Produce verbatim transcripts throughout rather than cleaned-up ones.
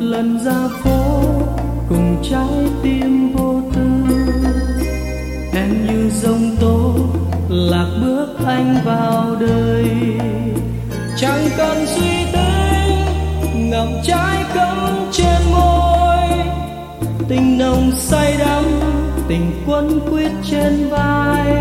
lần ra phố cùng trái tim vô tư, em như giông tố lạc bước anh vào đời. Chẳng cần suy tính ngậm trái cấm trên môi, tình nồng say đắm tình quấn quýt trên vai.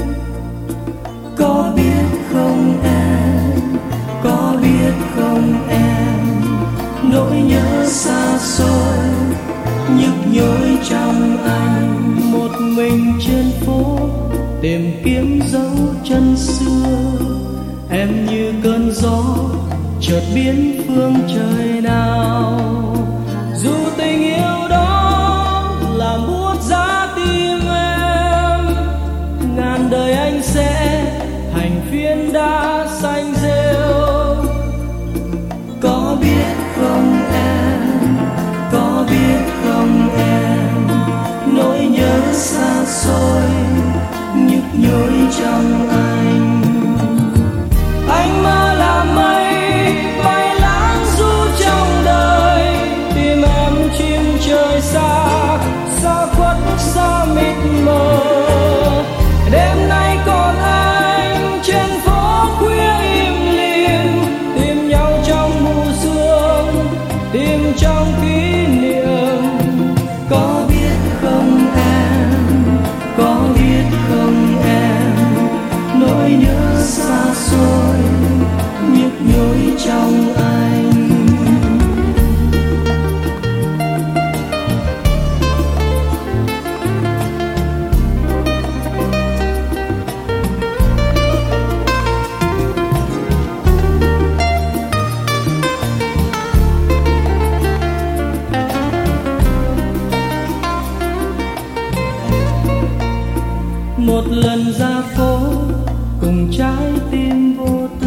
Có biết không em, có biết không em, nỗi nhớ xa xôi nhức nhối trong anh. Một mình trên phố tìm kiếm dấu chân xưa, em như cơn gió chợt biến phương trời nào. Dù tình yêu đó làm buốt giá tim em, ngàn đời anh sẽ thành phiến đá xanh rêu. Có biết không em, có biết không em, nỗi nhớ xa xôi nhức nhối trong anh. Anh mơ làm mây bay lãng du trong đời, tìm em chim trời xa, xa khuất xa mịt mờ. Đêm nay còn anh trên phố khuya im lìm, tìm nhau trong mù sương, tìm trong kỷ niệm. Có biết không em, có biết không em, nỗi nhớ xa xôi nhức nhối trong anh. Một lần ra phố cùng trái tim vô tư,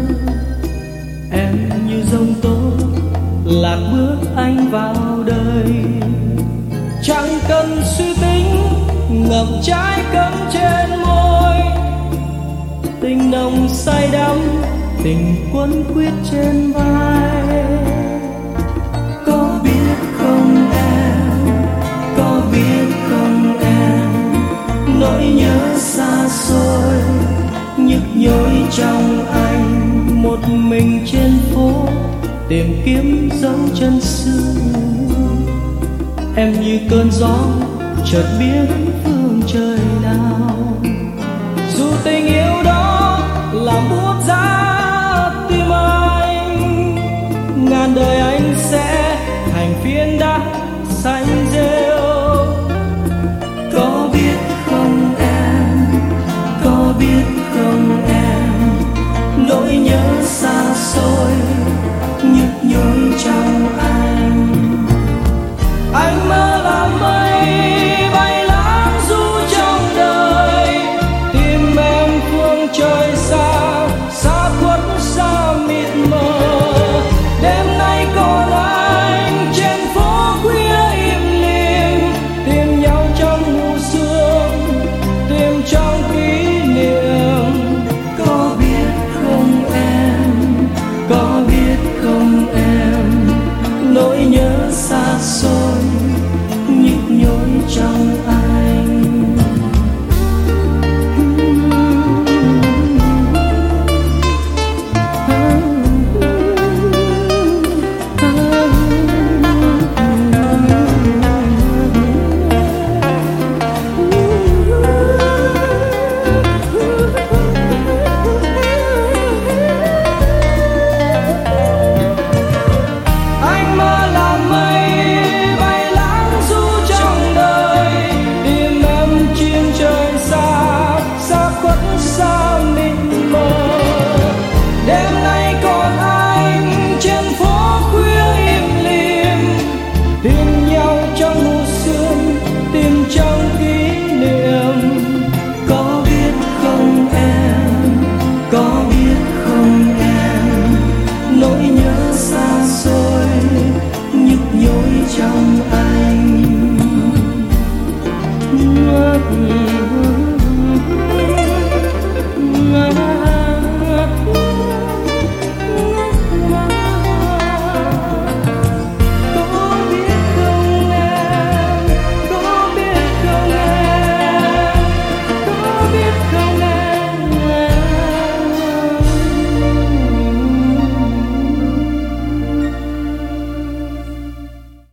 em như giông tố lạc bước anh vào đời. Chẳng cần suy tính ngậm trái cấm trên môi, tình nồng say đắm tình quấn quýt trên vai. Có biết không em, có biết không em, nỗi nhớ xa xôi nhức nhối trong anh. Một mình trên phố tìm kiếm dấu chân xưa, em như cơn gió chợt biến phương trời nào. Dù tình yêu đó làm buốt giá tim anh, ngàn đời anh sẽ thành phiến đá xanh rêu.